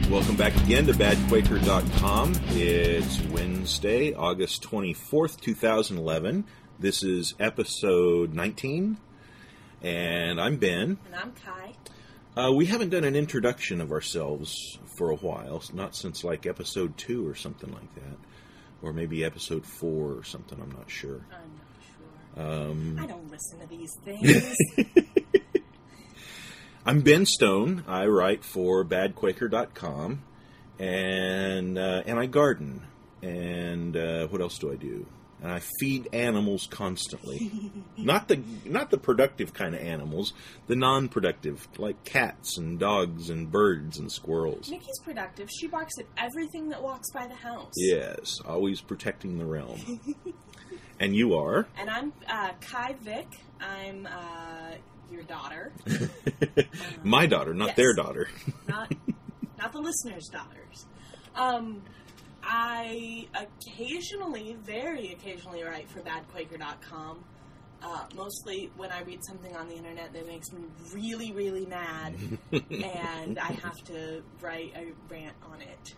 Welcome back again to badquaker.com. It's Wednesday, August 24th, 2011. This is episode 19, and I'm Ben. And I'm Kai. We haven't done an introduction of ourselves for a while, not since like episode 2 or something like that. Or maybe episode 4 or something, I'm not sure. I'm not sure. I don't listen to these things. I'm Ben Stone. I write for badquaker.com, and I garden. And what else do I do? And I feed animals constantly. Not the productive kind of animals, the non-productive, like cats and dogs and birds and squirrels. Nikki's productive. She barks at everything that walks by the house. Yes, always protecting the realm. And you are? And I'm Kai Vick. I'm your daughter. My daughter, not yes. their daughter. not the listeners' daughters. I very occasionally write for badquaker.com. Mostly when I read something on the internet that makes me really, really mad, and I have to write a rant on it.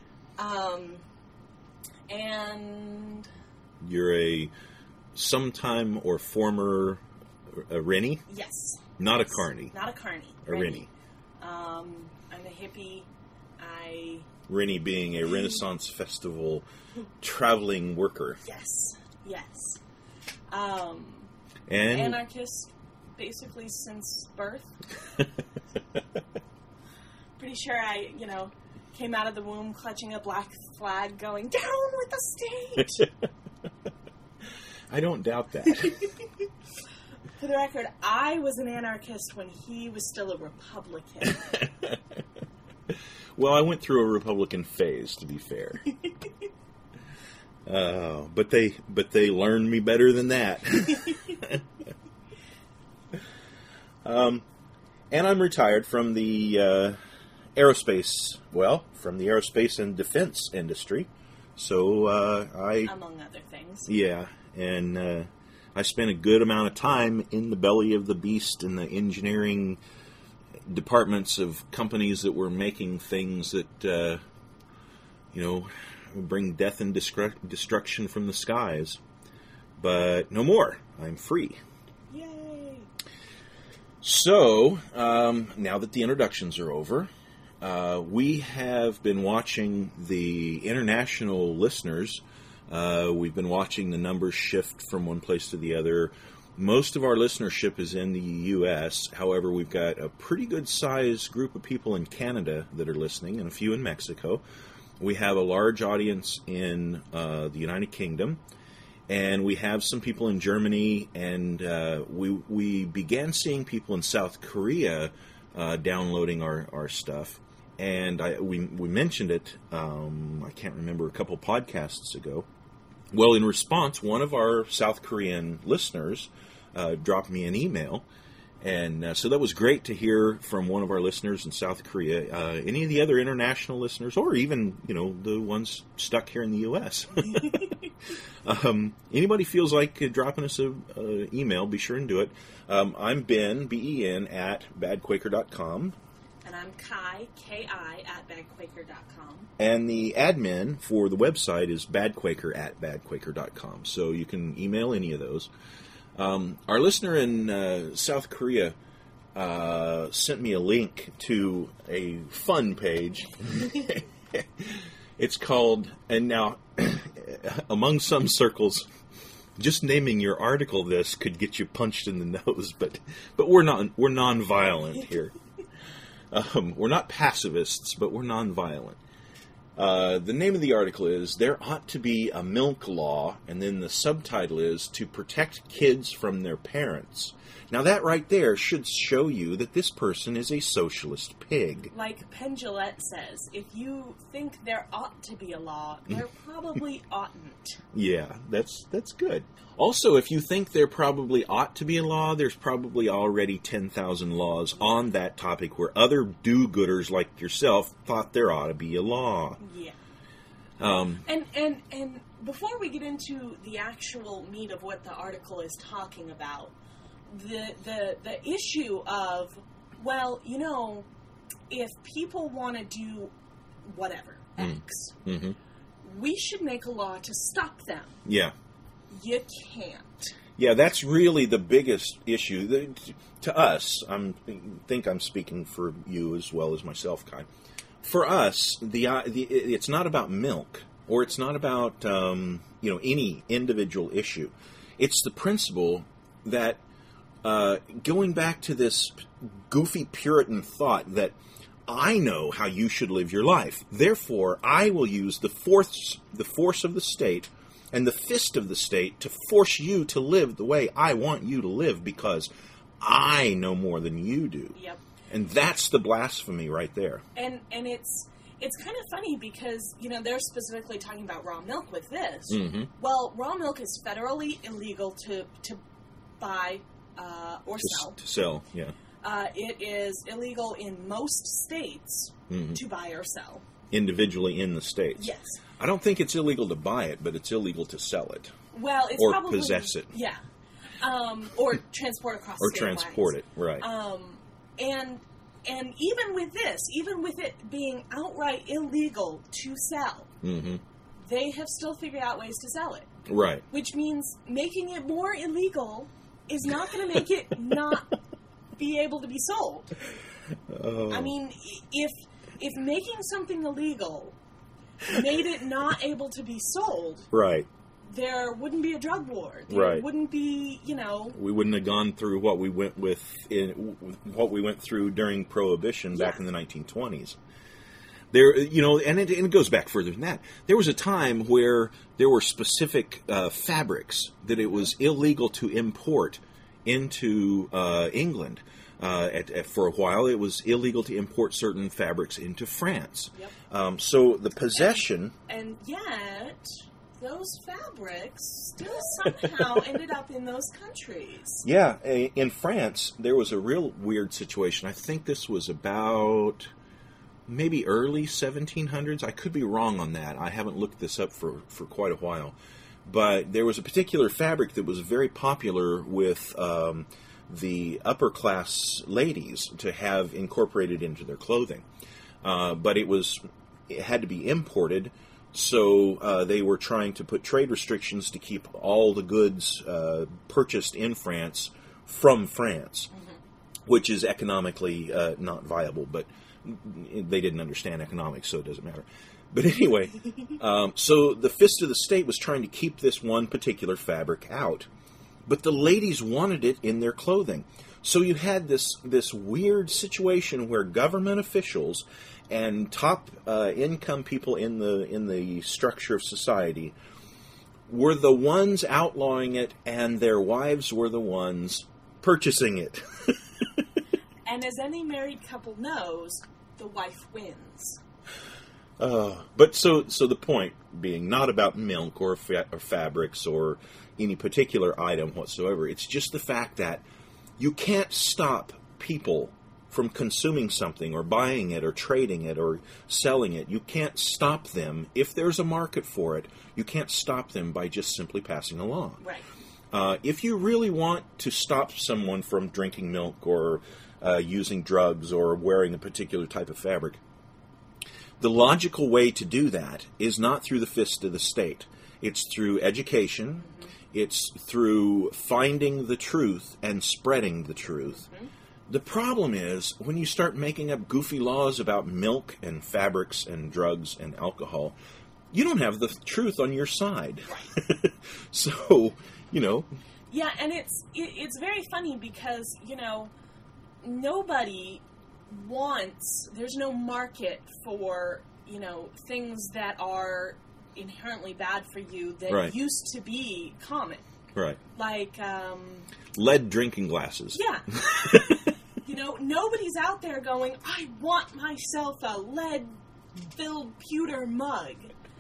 And you're a sometime or former Rennie? Yes. Not a carny. Not a carny. A Rennie. I'm a hippie. Rennie being a Renaissance Festival traveling worker. Yes. And anarchist, basically since birth. Pretty sure I, came out of the womb clutching a black flag going, down with the state! I don't doubt that. For the record, I was an anarchist when he was still a Republican. Well, I went through a Republican phase, to be fair. But they learned me better than that. And I'm retired from the aerospace and defense industry. So among other things. Yeah, and I spent a good amount of time in the belly of the beast in the engineering departments of companies that were making things that, bring death and destruction from the skies. But no more. I'm free. Yay! So, now that the introductions are over, we have been watching the international listeners. We've been watching the numbers shift from one place to the other. Most of our listenership is in the U.S. However, we've got a pretty good-sized group of people in Canada that are listening, and a few in Mexico. We have a large audience in the United Kingdom, and we have some people in Germany, and we began seeing people in South Korea downloading our stuff. And we mentioned it, I can't remember, a couple podcasts ago. Well, in response, one of our South Korean listeners dropped me an email, and so that was great to hear from one of our listeners in South Korea. Any of the other international listeners, or even, the ones stuck here in the U.S. Anybody feels like dropping us an email, be sure and do it. I'm Ben, Ben, at badquaker.com. And I'm Kai, Ki, at badquaker.com. And the admin for the website is badquaker at badquaker.com. So you can email any of those. Our listener in South Korea sent me a link to a fun page. It's called, and now, among some circles, just naming your article this could get you punched in the nose, but we're non-violent here. We're not pacifists, but we're nonviolent. The name of the article is, There Ought to Be a Milk Law, and then the subtitle is, To Protect Kids from Their Parents. Now that right there should show you that this person is a socialist pig. Like Penn Jillette says, if you think there ought to be a law, there probably oughtn't. Yeah, that's good. Also, if you think there probably ought to be a law, there's probably already 10,000 laws on that topic where other do-gooders like yourself thought there ought to be a law. Yeah. And before we get into the actual meat of what the article is talking about, the issue of, well, if people want to do whatever, X. Mm-hmm. We should make a law to stop them. Yeah. You can't. Yeah, that's really the biggest issue. To us, I think I'm speaking for you as well as myself, Kai. For us, it's not about milk, or it's not about any individual issue. It's the principle that going back to this goofy Puritan thought that I know how you should live your life. Therefore, I will use the force of the state and the fist of the state to force you to live the way I want you to live because I know more than you do. Yep. And that's the blasphemy right there. And it's kind of funny because, they're specifically talking about raw milk with this. Mm-hmm. Well, raw milk is federally illegal to buy or sell. To sell, yeah. It is illegal in most states to buy or sell. Individually in the states. Yes. I don't think it's illegal to buy it, but it's illegal to sell it. Well, it's or probably... possess it. Yeah. Or transport across or state transport lines. it, right. And even with this, even with it being outright illegal to sell, they have still figured out ways to sell it. Right. Which means making it more illegal is not going to make it not be able to be sold. Oh. I mean, if making something illegal made it not able to be sold, right, there wouldn't be a drug war. There right. wouldn't be, we wouldn't have gone through what we went through during Prohibition back in the 1920s. There, and it goes back further than that. There was a time where there were specific fabrics that it was illegal to import into England. For a while, it was illegal to import certain fabrics into France. Yep. So the possession... And yet, those fabrics still somehow ended up in those countries. Yeah, in France, there was a real weird situation. I think this was about maybe early 1700s. I could be wrong on that. I haven't looked this up for quite a while. But there was a particular fabric that was very popular with... the upper class ladies to have incorporated into their clothing. But it had to be imported, so they were trying to put trade restrictions to keep all the goods purchased in France from France, which is economically not viable, but they didn't understand economics, so it doesn't matter. But anyway, so the fist of the state was trying to keep this one particular fabric out. But the ladies wanted it in their clothing. So you had this weird situation where government officials and top income people in the structure of society were the ones outlawing it, and their wives were the ones purchasing it. And as any married couple knows, the wife wins. But so the point being not about milk or fabrics or any particular item whatsoever. It's just the fact that you can't stop people from consuming something or buying it or trading it or selling it. You can't stop them. If there's a market for it, you can't stop them by just simply passing along. Right. If you really want to stop someone from drinking milk or using drugs or wearing a particular type of fabric, the logical way to do that is not through the fist of the state. It's through education. It's through finding the truth and spreading the truth. The problem is when you start making up goofy laws about milk and fabrics and drugs and alcohol, you don't have the truth on your side. Right. So, Yeah, and it's very funny because, nobody wants, there's no market for, things that are inherently bad for you that right. used to be common. Right. Like, lead drinking glasses. Yeah. Nobody's out there going, I want myself a lead-filled pewter mug.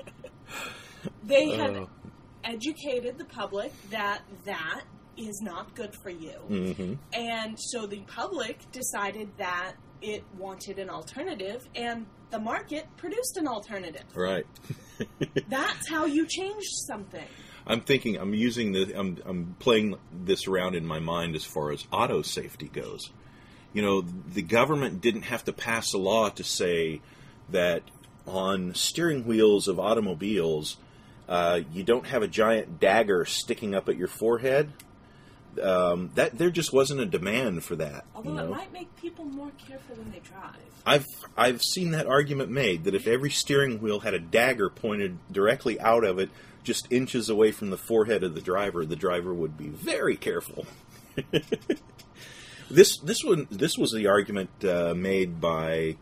They had educated the public that is not good for you. Mm-hmm. And so the public decided that it wanted an alternative, and the market produced an alternative. Right. That's how you change something. I'm playing this around in my mind as far as auto safety goes. The government didn't have to pass a law to say that on steering wheels of automobiles, you don't have a giant dagger sticking up at your forehead. That there just wasn't a demand for that. Although it might make people more careful when they drive. I've seen that argument made that if every steering wheel had a dagger pointed directly out of it, just inches away from the forehead of the driver would be very careful. This was the argument made by,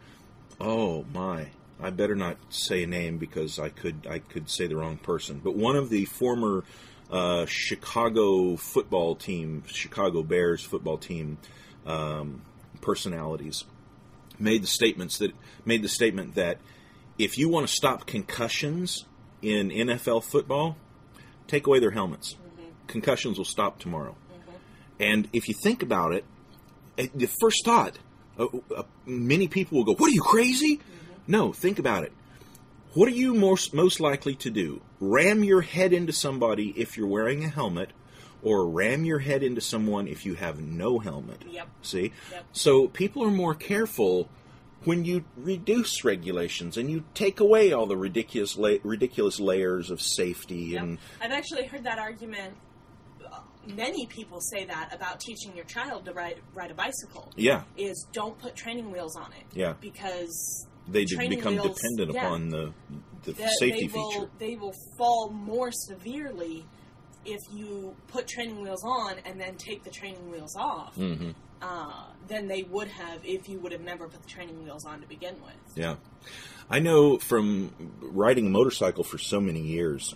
I better not say a name because I could say the wrong person, but one of the former Chicago Bears football team personalities made the statement that if you want to stop concussions in NFL football, take away their helmets. Mm-hmm. Concussions will stop tomorrow. Mm-hmm. And if you think about it, the first thought, many people will go, "What, are you crazy?" Mm-hmm. No, think about it. What are you most likely to do? Ram your head into somebody if you're wearing a helmet, or ram your head into someone if you have no helmet? Yep. See? Yep. So people are more careful when you reduce regulations and you take away all the ridiculous layers of safety. Yep. And I've actually heard that argument. Many people say that about teaching your child to ride a bicycle. Yeah. Is don't put training wheels on it. Yeah. Because they become dependent upon the safety feature. They will fall more severely if you put training wheels on and then take the training wheels off than they would have if you would have never put the training wheels on to begin with. Yeah. I know from riding a motorcycle for so many years.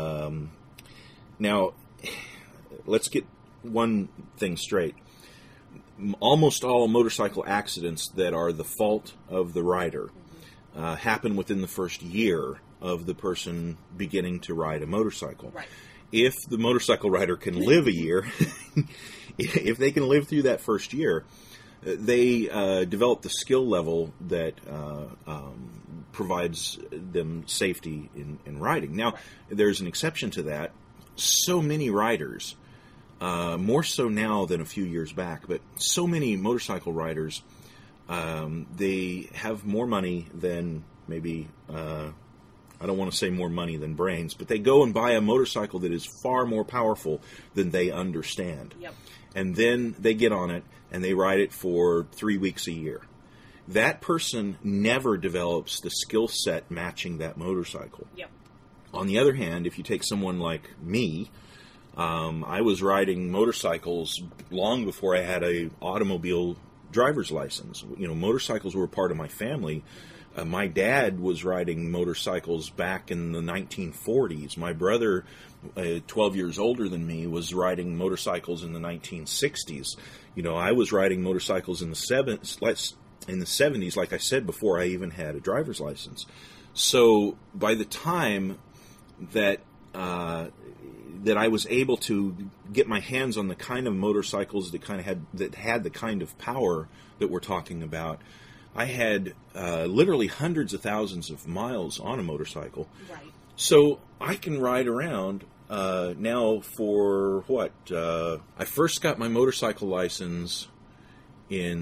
Now, let's get one thing straight. Almost all motorcycle accidents that are the fault of the rider happen within the first year of the person beginning to ride a motorcycle. Right. If the motorcycle rider can live a year, if they can live through that first year, they develop the skill level that provides them safety in riding. Now, there's an exception to that. So many riders, more so now than a few years back, but so many motorcycle riders, they have more money than maybe, I don't want to say more money than brains, but they go and buy a motorcycle that is far more powerful than they understand. Yep. And then they get on it and they ride it for 3 weeks a year. That person never develops the skill set matching that motorcycle. Yep. On the other hand, if you take someone like me, I was riding motorcycles long before I had a automobile driver's license. You know, motorcycles were a part of my family. My dad was riding motorcycles back in the 1940s. My brother, 12 years older than me, was riding motorcycles in the 1960s. You know, I was riding motorcycles in the 70s, like I said, before I even had a driver's license. So by the time that I was able to get my hands on the kind of motorcycles that had the kind of power that we're talking about, I had literally hundreds of thousands of miles on a motorcycle. Right. So I can ride around now for what? I first got my motorcycle license in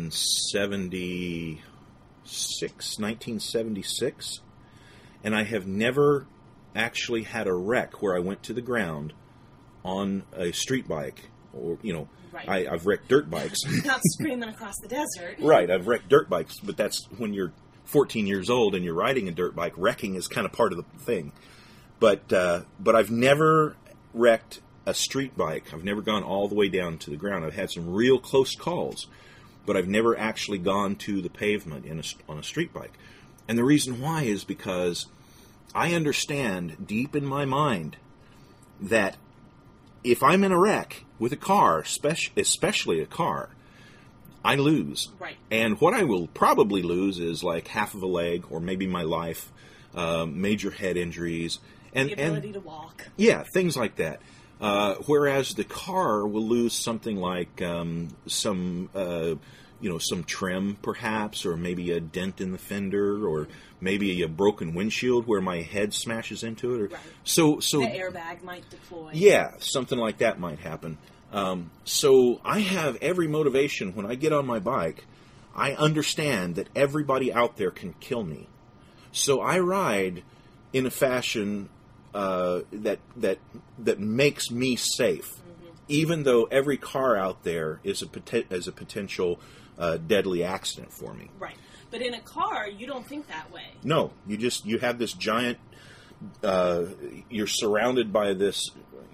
1976, and I have never actually had a wreck where I went to the ground on a street bike, or, you know, right. I've wrecked dirt bikes. Not screaming across the desert. Right, I've wrecked dirt bikes, but that's when you're 14 years old and you're riding a dirt bike. Wrecking is kind of part of the thing. But I've never wrecked a street bike. I've never gone all the way down to the ground. I've had some real close calls, but I've never actually gone to the pavement on a street bike. And the reason why is because I understand deep in my mind that if I'm in a wreck with a car, especially a car, I lose. Right. And what I will probably lose is like half of a leg or maybe my life, major head injuries. And, the ability to walk. Yeah, things like that. Whereas the car will lose something like some trim, perhaps, or maybe a dent in the fender, or maybe a broken windshield where my head smashes into it. Or, right. So the airbag might deploy. Yeah, something like that might happen. So I have every motivation when I get on my bike. I understand that everybody out there can kill me. So I ride in a fashion that makes me safe, even though every car out there is a potential deadly accident for me. Right. But in a car, you don't think that way. No, you have this giant. You're surrounded by this,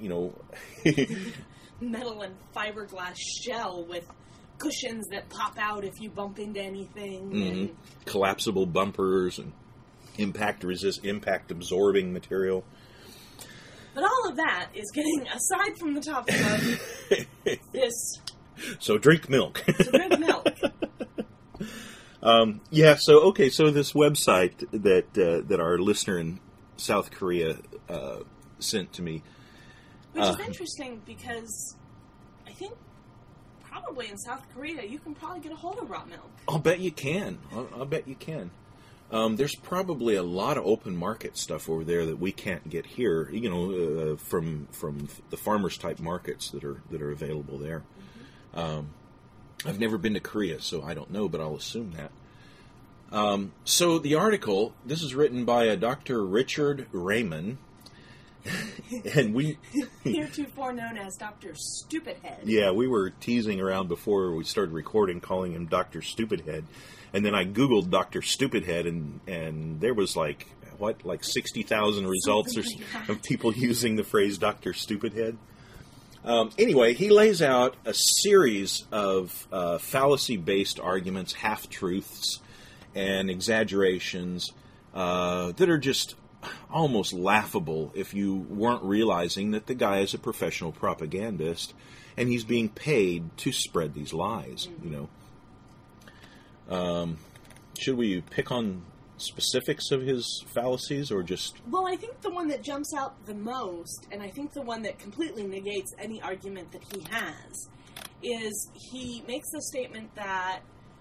metal and fiberglass shell with cushions that pop out if you bump into anything. Mm-hmm. And collapsible bumpers and impact absorbing material. But all of that is getting aside from the topic of this. So drink milk. So drink milk. So this website that our listener in South Korea sent to me. Which is interesting because I think probably in South Korea you can probably get a hold of raw milk. I'll bet you can. I'll bet you can. There's probably a lot of open market stuff over there that we can't get here. From the farmers type markets that are available there. Mm-hmm. I've never been to Korea, so I don't know, but I'll assume that. So the article, this is written by a Dr. Richard Raymond, and we heretofore known as Dr. Stupidhead. Yeah, we were teasing around before we started recording, calling him Dr. Stupidhead, and then I googled Dr. Stupidhead, and there was like 60,000 results of people using the phrase Dr. Stupidhead. Anyway, he lays out a series of fallacy-based arguments, half-truths, and exaggerations that are just almost laughable if you weren't realizing that the guy is a professional propagandist and he's being paid to spread these lies. Should we pick on specifics of his fallacies or just... Well, I think the one that jumps out the most, and I think the one that completely negates any argument that he has, is he makes the statement that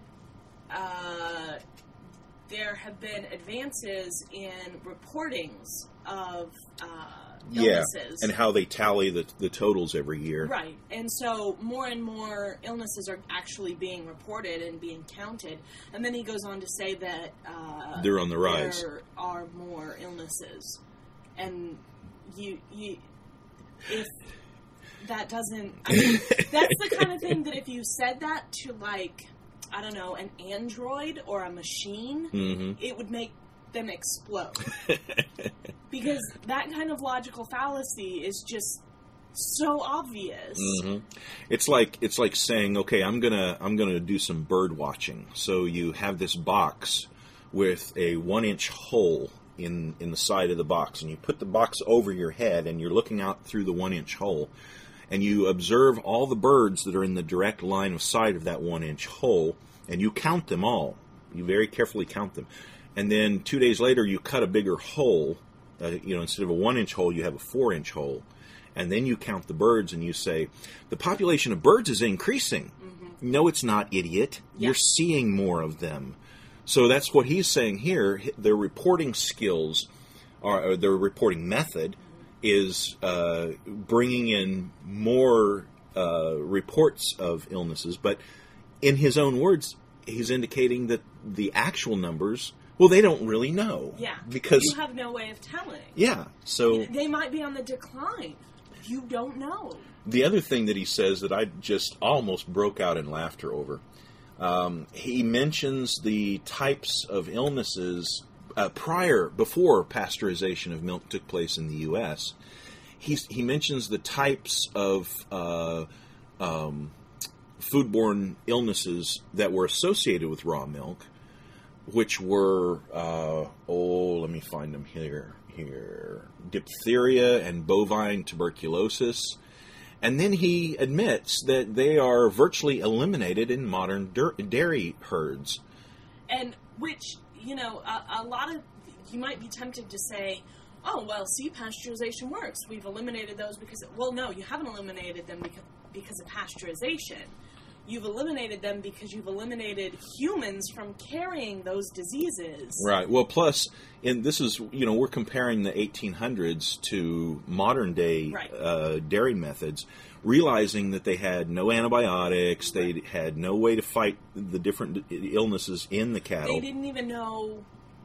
there have been advances in reportings of illnesses. And how they tally the totals every year. Right. And so more and more illnesses are actually being reported and being counted. And then he goes on to say that they're on the rise. There are more illnesses. And if that doesn't... I mean, that's the kind of thing that if you said that to, I don't know, an android or a machine, mm-hmm. it would make them explode. Because that kind of logical fallacy is just so obvious. Mm-hmm. It's like saying, okay, I'm gonna do some bird watching. So you have this box with a 1-inch hole in the side of the box, and you put the box over your head, and you're looking out through the 1-inch hole. And you observe all the birds that are in the direct line of sight of that 1-inch hole, and you count them all. You very carefully count them. And then 2 days later, you cut a bigger hole. Instead of a 1-inch hole, you have a 4-inch hole. And then you count the birds, and you say, the population of birds is increasing. Mm-hmm. No, it's not, idiot. Yeah. You're seeing more of them. So that's what he's saying here. Their reporting skills, or their reporting method, is bringing in more reports of illnesses. But in his own words, he's indicating that the actual numbers, well, they don't really know. Yeah, because you have no way of telling. Yeah, so... They might be on the decline. You don't know. The other thing that he says that I just almost broke out in laughter over, he mentions the types of illnesses... before pasteurization of milk took place in the U.S., he mentions the types of foodborne illnesses that were associated with raw milk, which were, let me find them here, diphtheria and bovine tuberculosis. And then he admits that they are virtually eliminated in modern dairy herds. And which... a lot of, you might be tempted to say, oh, well, see, pasteurization works. We've eliminated those because, well, no, you haven't eliminated them because of pasteurization. You've eliminated them because you've eliminated humans from carrying those diseases. Right. Well, plus, we're comparing the 1800s to modern day dairy methods, realizing that they had no antibiotics, they had no way to fight the different illnesses in the cattle. They didn't even know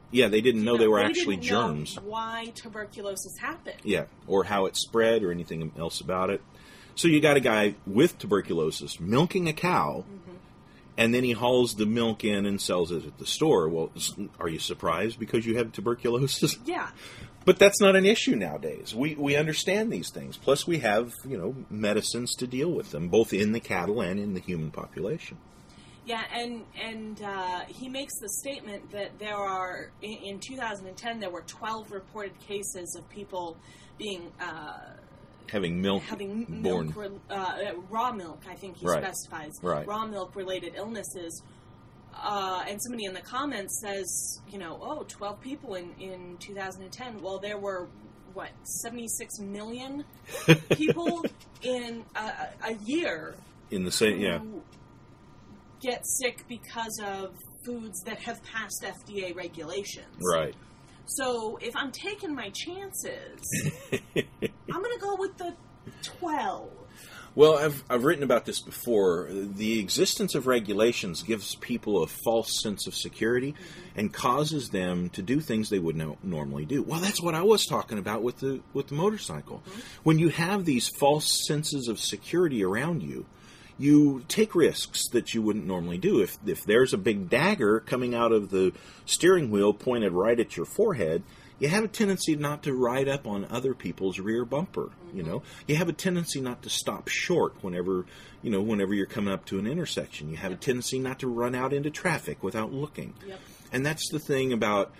Yeah, they didn't know they were actually didn't know germs. why tuberculosis happened. Yeah, or how it spread or anything else about it. So you got a guy with tuberculosis milking a cow, and then he hauls the milk in and sells it at the store. Well, are you surprised because you have tuberculosis? Yeah. But that's not an issue nowadays. We understand these things. Plus, we have, medicines to deal with them, both in the cattle and in the human population. Yeah, and he makes the statement that there are, in 2010, there were 12 reported cases of people being... having milk born. Raw milk, I think he specifies. Right. Raw milk-related illnesses. And somebody in the comments says, 12 people in 2010. Well, there were, 76 million people in a year in the same, who get sick because of foods that have passed FDA regulations. Right. So if I'm taking my chances, I'm going to go with the 12. Well, I've written about this before. The existence of regulations gives people a false sense of security and causes them to do things they would normally do. Well, that's what I was talking about with the motorcycle. When you have these false senses of security around you, you take risks that you wouldn't normally do. If there's a big dagger coming out of the steering wheel pointed right at your forehead, you have a tendency not to ride up on other people's rear bumper. You have a tendency not to stop short whenever you're coming up to an intersection. You have a tendency not to run out into traffic without looking. Yep. And that's the thing about,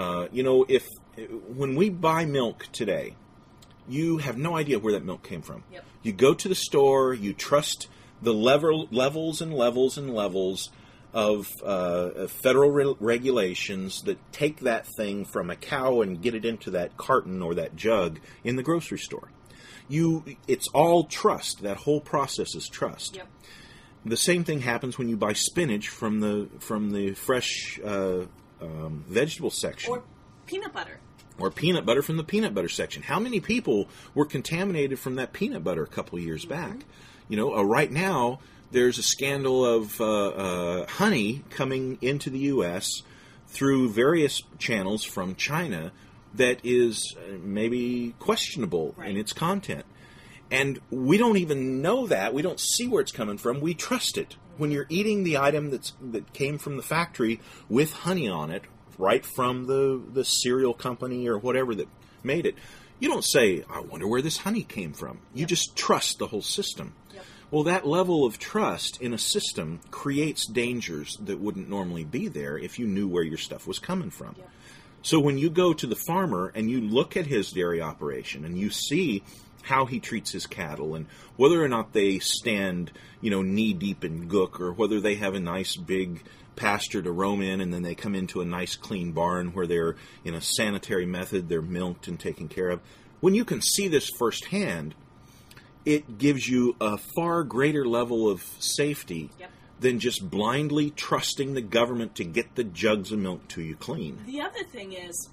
when we buy milk today, you have no idea where that milk came from. Yep. You go to the store, you trust the levels and levels and levels of federal regulations that take that thing from a cow and get it into that carton or that jug in the grocery store. It's all trust. That whole process is trust. Yep. The same thing happens when you buy spinach from the fresh vegetable section. Or peanut butter. Or peanut butter from the peanut butter section. How many people were contaminated from that peanut butter a couple of years back? Right now, there's a scandal of honey coming into the U.S. through various channels from China that is maybe questionable in its content. And we don't even know that. We don't see where it's coming from. We trust it. When you're eating the item that came from the factory with honey on it, right from the cereal company or whatever that made it, you don't say, I wonder where this honey came from. You just trust the whole system. Yep. Well, that level of trust in a system creates dangers that wouldn't normally be there if you knew where your stuff was coming from. Yep. So when you go to the farmer and you look at his dairy operation and you see how he treats his cattle and whether or not they stand, knee-deep in gook or whether they have a nice big pasture to roam in and then they come into a nice clean barn where they're in a sanitary method, they're milked and taken care of. When you can see this firsthand, it gives you a far greater level of safety than just blindly trusting the government to get the jugs of milk to you clean. The other thing is,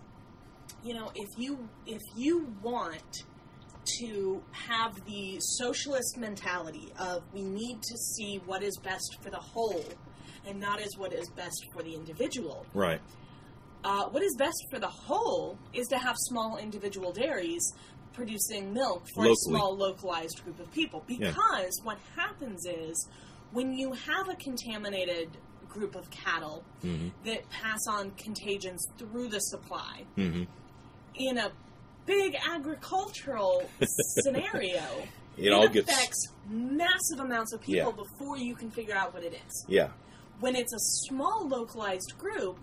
if you want to have the socialist mentality of we need to see what is best for the whole and not as what is best for the individual. Right. What is best for the whole is to have small individual dairies producing milk for a small localized group of people. Because what happens is when you have a contaminated group of cattle that pass on contagions through the supply, in a big agricultural scenario, it affects massive amounts of people before you can figure out what it is. Yeah. When it's a small localized group,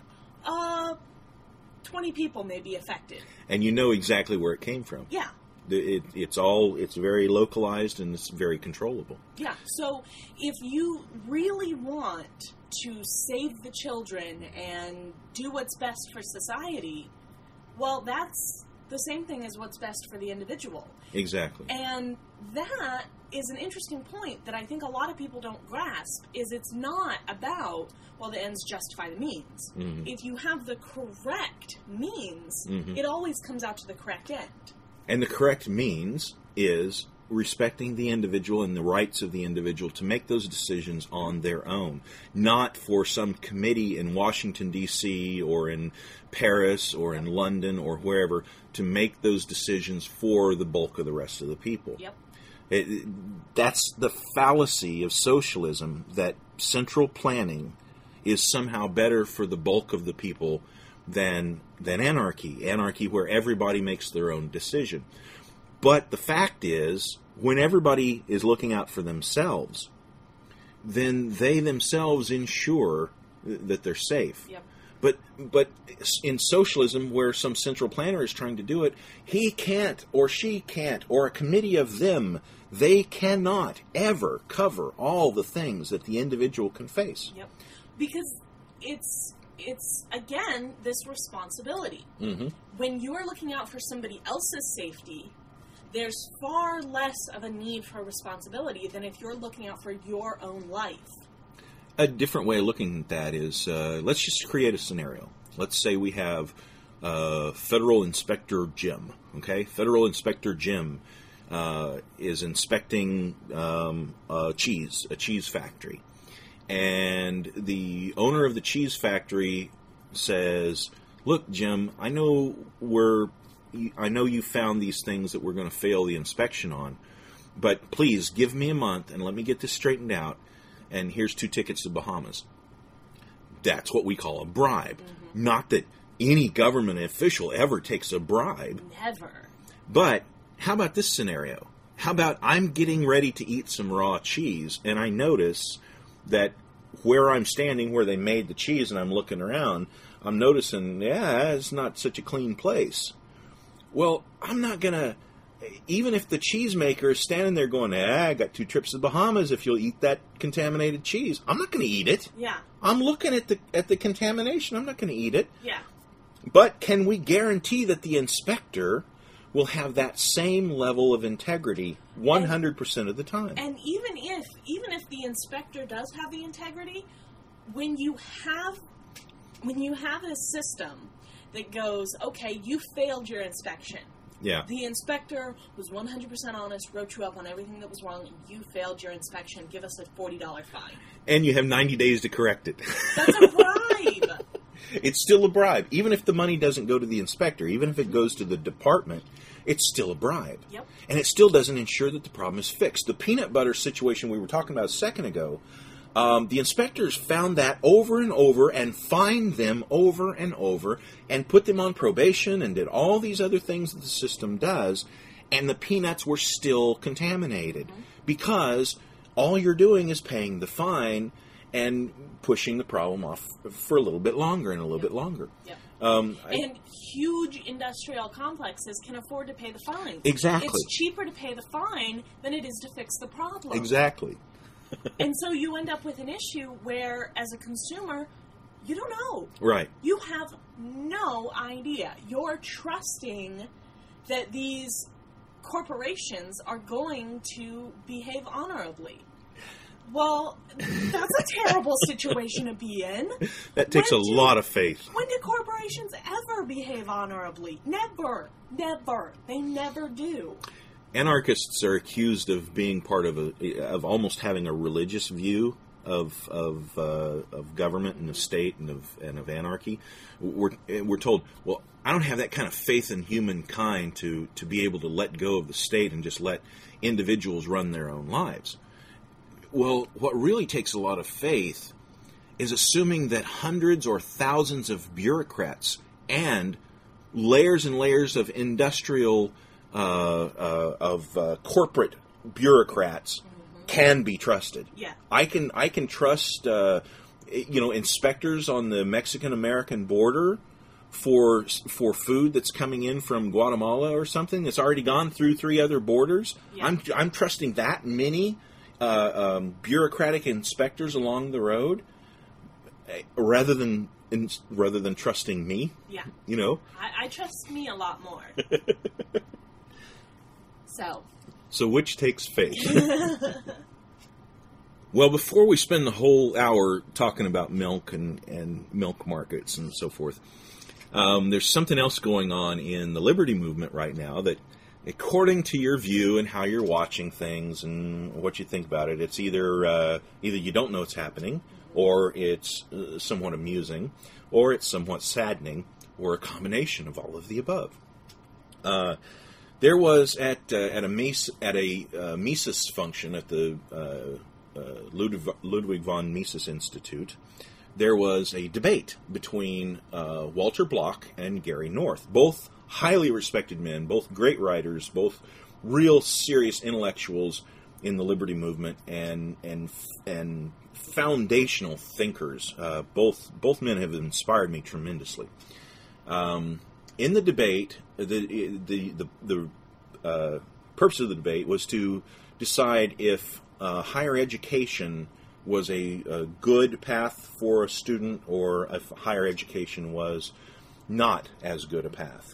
20 people may be affected. And you know exactly where it came from. Yeah. It's very localized and it's very controllable. Yeah. So if you really want to save the children and do what's best for society, well, that's the same thing as what's best for the individual. Exactly. And that is an interesting point that I think a lot of people don't grasp, is it's not about, well, the ends justify the means. If you have the correct means, it always comes out to the correct end. And the correct means is respecting the individual and the rights of the individual to make those decisions on their own, not for some committee in Washington, D.C. or in Paris or in London or wherever to make those decisions for the bulk of the rest of the people. Yep. That's the fallacy of socialism, that central planning is somehow better for the bulk of the people than anarchy. Anarchy where everybody makes their own decision. But the fact is, when everybody is looking out for themselves, then they themselves ensure that they're safe. Yep. But in socialism, where some central planner is trying to do it, he can't or she can't, or a committee of them, they cannot ever cover all the things that the individual can face. Yep. Because it's again, this responsibility. Mm-hmm. When you're looking out for somebody else's safety, there's far less of a need for responsibility than if you're looking out for your own life. A different way of looking at that is, let's just create a scenario. Let's say we have Federal Inspector Jim. Okay, Federal Inspector Jim is inspecting a cheese factory, and the owner of the cheese factory says, "Look, Jim, I know you found these things that we're going to fail the inspection on, but please give me a month and let me get this straightened out. And here's 2 tickets to Bahamas." That's what we call a bribe. Mm-hmm. Not that any government official ever takes a bribe. Never. But how about this scenario? How about I'm getting ready to eat some raw cheese, and I notice that where I'm standing, where they made the cheese, and I'm looking around, I'm noticing, it's not such a clean place. Well, I'm not going to... Even if the cheesemaker is standing there going, I got 2 trips to the Bahamas if you'll eat that contaminated cheese, I'm not going to eat it. Yeah. I'm looking at the contamination. I'm not going to eat it. Yeah. But can we guarantee that the inspector will have that same level of integrity 100% of the time? And even if the inspector does have the integrity, when you have a system that goes, okay, you failed your inspection. Yeah. The inspector was 100% honest, wrote you up on everything that was wrong, and you failed your inspection. Give us a $40 fine. And you have 90 days to correct it. That's a bribe. It's still a bribe. Even if the money doesn't go to the inspector, even if it goes to the department, it's still a bribe. Yep. And it still doesn't ensure that the problem is fixed. The peanut butter situation we were talking about a second ago, the inspectors found that over and over and fined them over and over and put them on probation and did all these other things that the system does, and the peanuts were still contaminated because all you're doing is paying the fine and pushing the problem off for a little bit longer and a little bit longer. Yep. And huge industrial complexes can afford to pay the fine. Exactly. It's cheaper to pay the fine than it is to fix the problem. Exactly. And so you end up with an issue where, as a consumer, you don't know. Right. You have no idea. You're trusting that these corporations are going to behave honorably. Well, that's a terrible situation to be in. That takes a lot of faith. When do corporations ever behave honorably? Never. Never. They never do. Anarchists are accused of being part of almost having a religious view of government and of state and of anarchy. We're told, well, I don't have that kind of faith in humankind to be able to let go of the state and just let individuals run their own lives. Well, what really takes a lot of faith is assuming that hundreds or thousands of bureaucrats and layers of industrial corporate bureaucrats can be trusted. Yeah. I can trust inspectors on the Mexican-American border for food that's coming in from Guatemala or something that's already gone through 3 other borders. Yeah. I'm trusting that many bureaucratic inspectors along the road rather than trusting me. Yeah. You know? I trust me a lot more. So which takes faith? Well, before we spend the whole hour talking about milk and milk markets and so forth, there's something else going on in the liberty movement right now that according to your view and how you're watching things and what you think about it, it's either you don't know what's happening, or it's somewhat amusing, or it's somewhat saddening, or a combination of all of the above. There was at a Mises function at the Ludwig von Mises Institute, there was a debate between Walter Block and Gary North, both highly respected men, both great writers, both real serious intellectuals in the liberty movement, and foundational thinkers. Both men have inspired me tremendously. In the debate, the purpose of the debate was to decide if higher education was a good path for a student, or if higher education was not as good a path.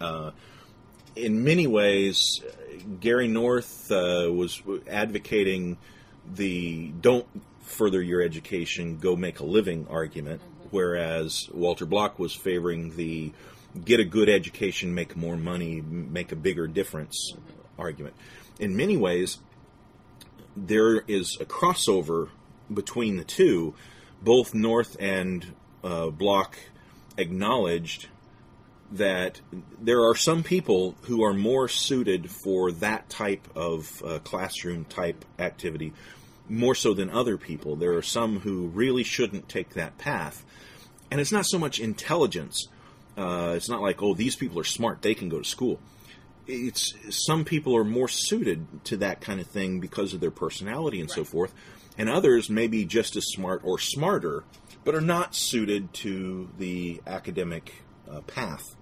In many ways, Gary North was advocating the don't further your education, go make a living argument, whereas Walter Block was favoring the get a good education, make more money, make a bigger difference argument. In many ways, there is a crossover between the two. Both North and Block acknowledged that there are some people who are more suited for that type of classroom type activity, more so than other people. There are some who really shouldn't take that path. And it's not so much intelligence. It's not like, oh, these people are smart, they can go to school. It's some people are more suited to that kind of thing because of their personality and so forth, and others may be just as smart or smarter, but are not suited to the academic path.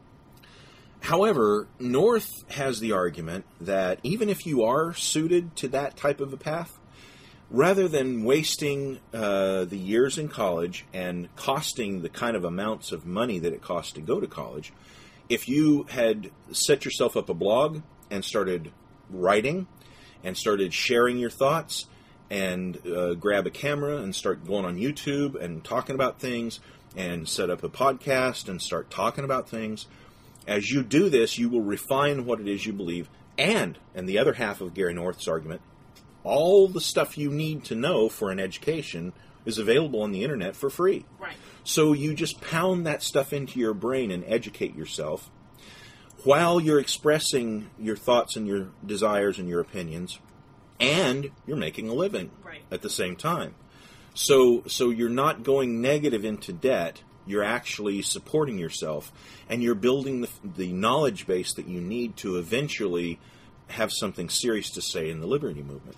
However, North has the argument that even if you are suited to that type of a path, rather than wasting the years in college and costing the kind of amounts of money that it costs to go to college, if you had set yourself up a blog and started writing and started sharing your thoughts and grab a camera and start going on YouTube and talking about things and set up a podcast and start talking about things, as you do this, you will refine what it is you believe. And the other half of Gary North's argument, all the stuff you need to know for an education is available on the internet for free. Right. So you just pound that stuff into your brain and educate yourself while you're expressing your thoughts and your desires and your opinions, and you're making a living at the same time. So you're not going negative into debt. You're actually supporting yourself, and you're building the knowledge base that you need to eventually have something serious to say in the liberty movement.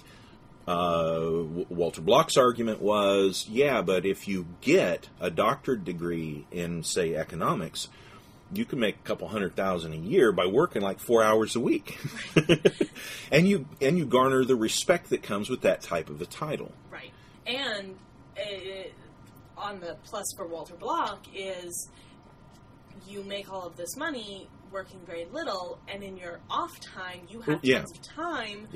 Walter Block's argument was, yeah, but if you get a doctorate degree in, say, economics, you can make a couple $100,000 a year by working like 4 hours a week. and you garner the respect that comes with that type of a title. Right. And on the plus for Walter Block is you make all of this money working very little, and in your off time you have tons of time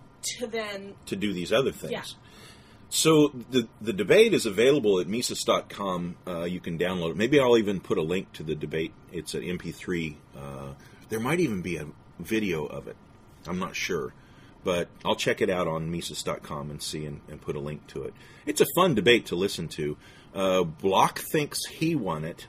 to do these other things. Yeah. So the debate is available at Mises.com. You can download it. Maybe I'll even put a link to the debate. It's an MP3. There might even be a video of it. I'm not sure. But I'll check it out on Mises.com and see and put a link to it. It's a fun debate to listen to. Block thinks he won it.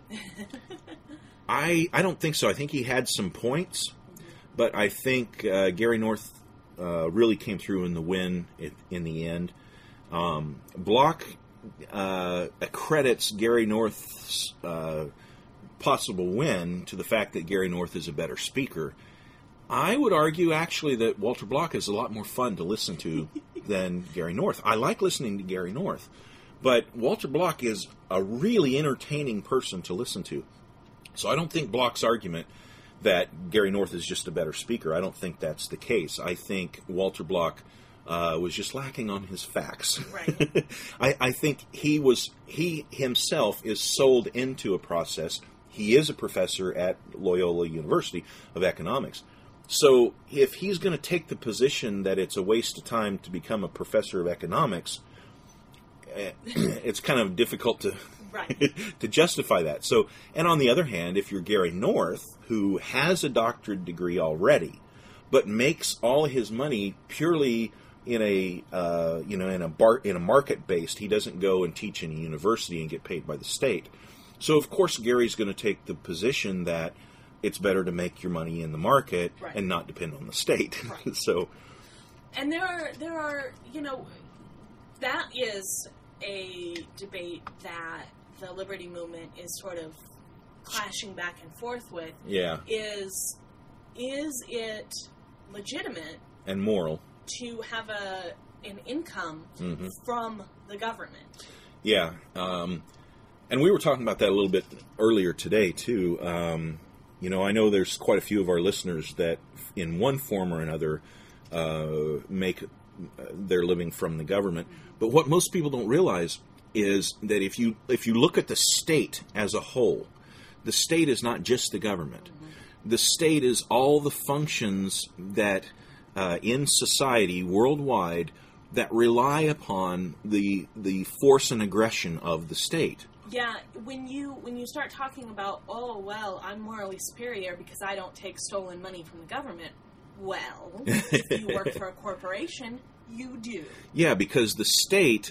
I don't think so. I think he had some points, but I think Gary North really came through in the win in the end. Block accredits Gary North's possible win to the fact that Gary North is a better speaker. I would argue, actually, that Walter Block is a lot more fun to listen to than Gary North. I like listening to Gary North, but Walter Block is a really entertaining person to listen to. So I don't think Block's argument that Gary North is just a better speaker, I don't think that's the case. I think Walter Block was just lacking on his facts. Right. I think he himself is sold into a process. He is a professor at Loyola University of Economics. So if he's going to take the position that it's a waste of time to become a professor of economics, it's kind of difficult to to justify that. So, and on the other hand, if you're Gary North, who has a doctorate degree already, but makes all his money purely in a in a market based. He doesn't go and teach in a university and get paid by the state. So of course Gary's going to take the position that it's better to make your money in the market Right. and not depend on the state. Right. So, And there are, that is a debate that the liberty movement is sort of clashing back and forth with. yeah, Is it legitimate and moral. to have an income Mhm. from the government? Yeah, and we were talking about that a little bit earlier today too. I know there's quite a few of our listeners that, in one form or another, make their living from the government. But what most people don't realize is that if you look at the state as a whole, the state is not just the government. The state is all the functions that in society worldwide that rely upon the force and aggression of the state. Yeah, when you start talking about, oh, well, I'm morally superior because I don't take stolen money from the government, well, if you work for a corporation, you do. Yeah, because the state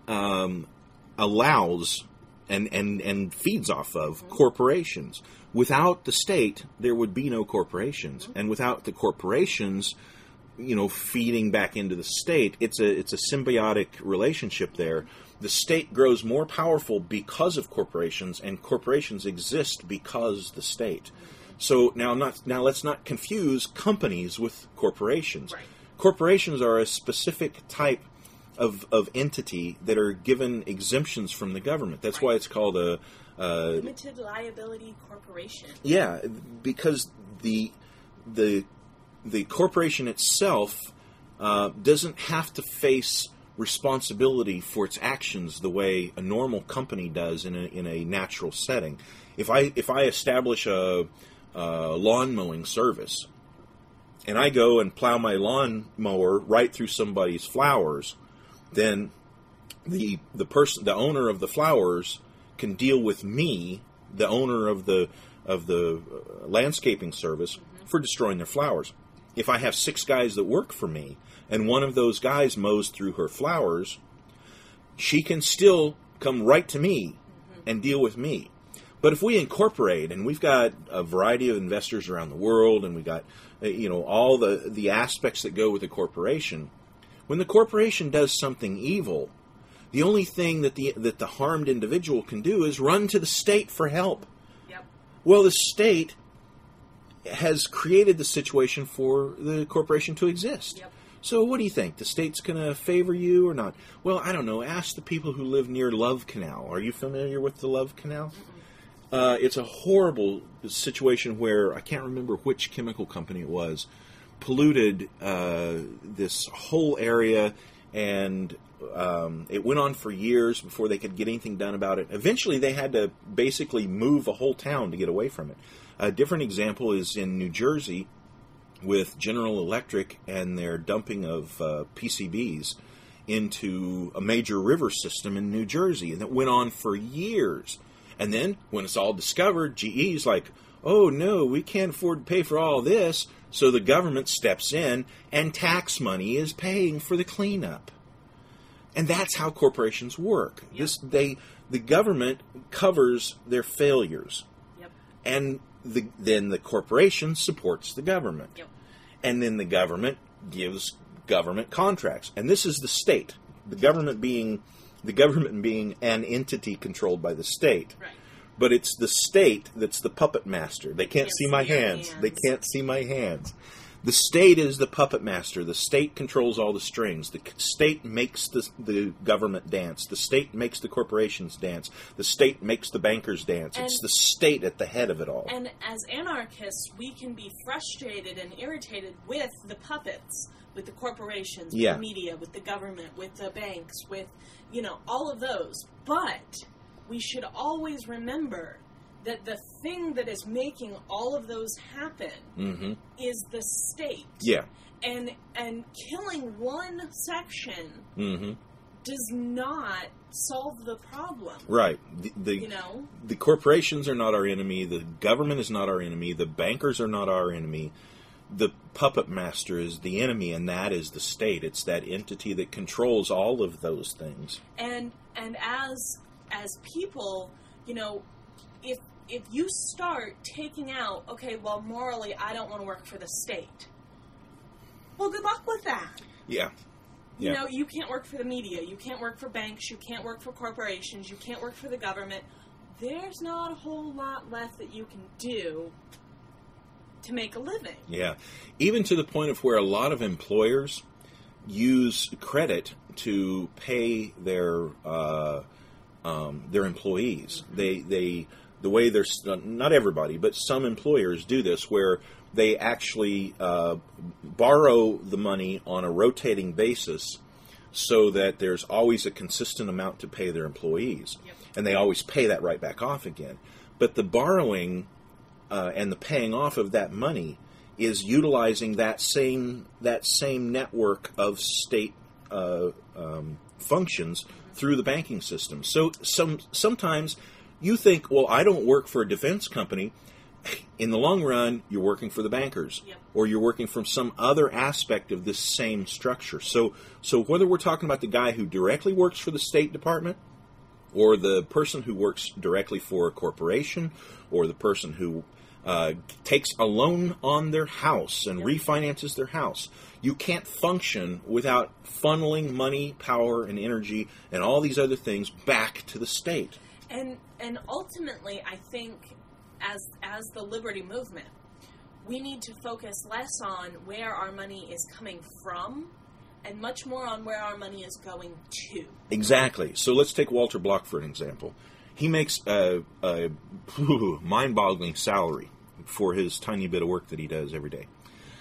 allows and feeds off of corporations. Without the state, there would be no corporations. And without the corporations, feeding back into the state, it's a symbiotic relationship there. The state grows more powerful because of corporations, and corporations exist because the state. So now let's not confuse companies with corporations. Right. Corporations are a specific type of entity that are given exemptions from the government. That's why it's called a limited liability corporation. Yeah, because the corporation itself doesn't have to face responsibility for its actions the way a normal company does in a natural setting. If I establish a lawn mowing service, and I go and plow my lawn mower right through somebody's flowers, then the owner of the flowers can deal with me, the owner of the landscaping service, for destroying their flowers. If I have 6 guys that work for me, and one of those guys mows through her flowers, she can still come right to me and deal with me. But if we incorporate, and we've got a variety of investors around the world, and we've got all the aspects that go with a corporation, when the corporation does something evil, the only thing that the harmed individual can do is run to the state for help. Yep. Well, the state has created the situation for the corporation to exist. Yep. So what do you think? The state's going to favor you or not? Well, I don't know. Ask the people who live near Love Canal. Are you familiar with the Love Canal? It's a horrible situation where, I can't remember which chemical company it was, polluted this whole area, and it went on for years before they could get anything done about it. Eventually, they had to basically move a whole town to get away from it. A different example is in New Jersey with General Electric and their dumping of PCBs into a major river system in New Jersey. And that went on for years. And then, when it's all discovered, GE's like, oh no, we can't afford to pay for all this. So the government steps in, and tax money is paying for the cleanup. And that's how corporations work. Yep. The government covers their failures. Yep. And then the corporation supports the government. Yep. And then the government gives government contracts. And this is the state. The government being an entity controlled by the state. Right. But it's the state that's the puppet master. They can't see my your hands. They can't see my hands. The state is the puppet master. The state controls all the strings. The state makes the government dance. The state makes the corporations dance. The state makes the bankers dance. It's the state at the head of it all. And as anarchists, we can be frustrated and irritated with the puppets, with the corporations, with the media, with the government, with the banks, with, all of those. But we should always remember that the thing that is making all of those happen is the state. Yeah. And killing one section does not solve the problem. Right. The corporations are not our enemy. The government is not our enemy. The bankers are not our enemy. the puppet master is the enemy, and that is the state. It's that entity that controls all of those things. And as people, you know, if you start taking out, okay, well, morally, I don't want to work for the state. Well, good luck with that. Yeah. You know, you can't work for the media. You can't work for banks. You can't work for corporations. You can't work for the government. There's not a whole lot left that you can do to make a living. Yeah. Even to the point of where a lot of employers use credit to pay their employees. The way they're, not everybody, but some employers do this, where they actually borrow the money on a rotating basis so that there's always a consistent amount to pay their employees. Yep. And they always pay that right back off again. But the borrowing and the paying off of that money is utilizing that same network of state functions through the banking system. So sometimes you think, well, I don't work for a defense company. In the long run, you're working for the bankers, yep, or you're working from some other aspect of this same structure. So whether we're talking about the guy who directly works for the State Department, or the person who works directly for a corporation, or the person who takes a loan on their house and, yep, refinances their house, you can't function without funneling money, power, and energy, and all these other things back to the state. And ultimately, I think, as the liberty movement, we need to focus less on where our money is coming from and much more on where our money is going to. Exactly. So let's take Walter Block for an example. He makes a mind-boggling salary for his tiny bit of work that he does every day.